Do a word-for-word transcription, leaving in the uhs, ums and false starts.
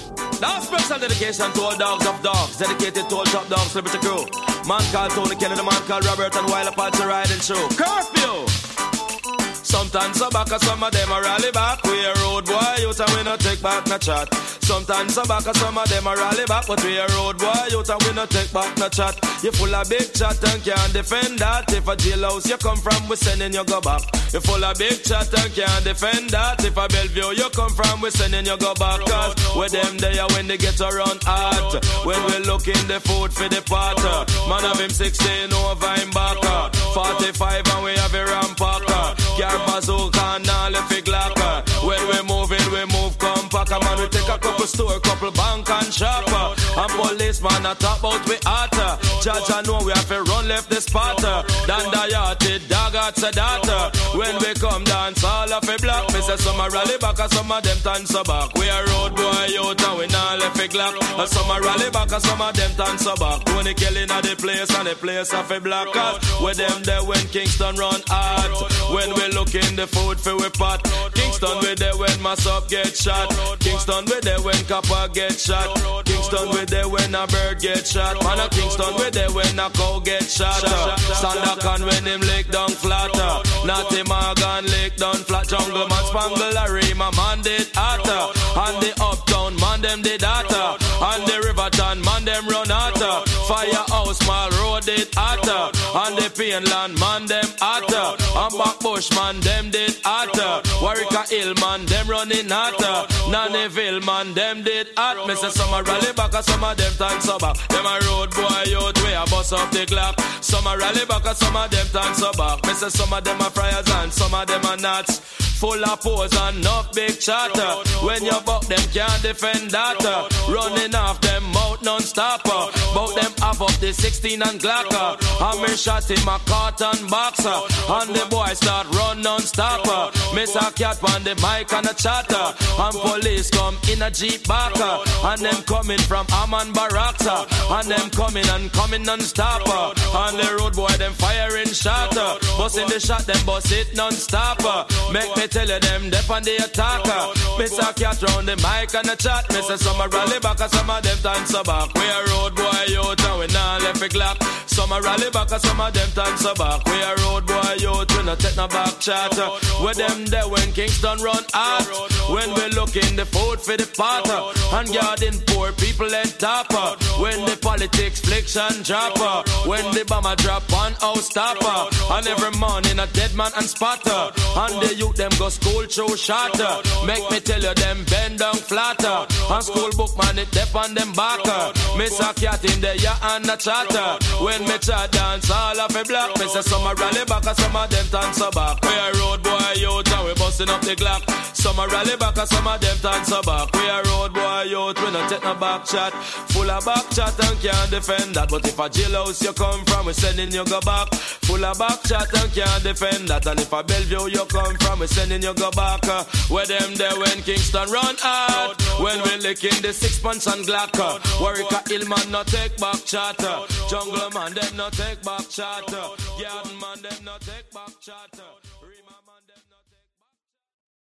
Now special dedication to all dogs of dogs, dedicated to all top dogs, celebrity crew. Man called Tony Kelly, the man called Robert, and while Apache riding show. Curfew! Sometimes I back, some of them a rally back. We a road boy, youth and we no take back no chat. Sometimes I back, some of them a rally back, but we a road boy, youth and we no take back no chat. You full of big chat and can't defend that. If a jailhouse you come from, we sending you go back. You full of big chat and can't defend that. If a Bellevue you come from, we sending you go back. Cause with them there when they get around hot. When we look in the food for the pot. Man have him sixteen over him back. forty-five and we have a rampacker. Car bazooka and all the fig locker. When we moving, we move compact. Man, we take a couple store, couple bank and shopper. And policeman a top out we hotter. Judge I know we have to run left the spotter. Dan the yachted dog at Sedata. When we come dance all of a block. Me say some a rally back and some of them dance back. We a road boy out and we not left a glock. And some a rally back and some of them dance back. Tony Kelly in the place and the place of a block. With them there when Kingston run hard. When we look in the food for we pot. Kingston we there when mass up get shot. Kingston we there when copper get shot. Kingston we there when a bird get shot. Man a Kingston we there when a cow get shot. Sandakan when him lick down flatter. Natty Morgan lick down flat. Jungle man spangle a Rima man did hotter. And the uptown man them did hotter. And the Riverton man them run hotter. Firehouse Mall Road did hotter. And the Painland man them hotter. And Backbush man them did hotter. Warwick Hill man them running hotter. Nannyville man them did hot. Me say some a rally back and some of them dance back. Them a road boy out way a bust up the clock. Some a rally back and some of them dance back. Me say some of them a friars and some of them a nuts. Full of pose and enough big chatter. When you buck them can't defend that. Running off them mouth non-stopper. Bout them half up the sixteen and Glocker. And me shot him a cotton boxer. And the boy start run non-stopper. Miss a cat on the mic and a chatter. And police come in a jeep backer. And them coming from Amman Baraksa. And them coming and coming non-stopper. And the road boy them firing shatter. Busting the shot them bust it non-stopper. Make me tell you them dep on the attacker. Miss a cat round the mic and a chat. Miss a some a rally back and some of them dance back. We a road boy out and we not left a clock. Some a rally back and some of them dance back. We a road boy out, we not take no back chatter. With them there when Kingston run hot. When we look in the food for the potter. And guarding poor people and topper. When the politics fliction dropper. When the bomber drop on house stopper. And every morning a dead man and spotter. And the youth them go school show shatter. Make me tell you them bend down flatter. And school book man it dep on them backer. Miss a cat in the ya and a chatter. When me chat dance all of a block. Miss a some a rally back and some of them dance back. We a road boy youth and we busting up the Glock. Some a rally back and some of them dance back. We a road boy youth, we not take no back chat. Full of back chat and can't defend that. But if a jailhouse you come from, we sending you go back. Full of back chat and can't defend that. And if a Bellevue you come from, we sending you go back. Uh, where them there when Kingston run out. When we licking the six punch and Glocker. Warwick Hill man no take back chatter. Jungle man them no take back chatter. Garden man them no take back chatter.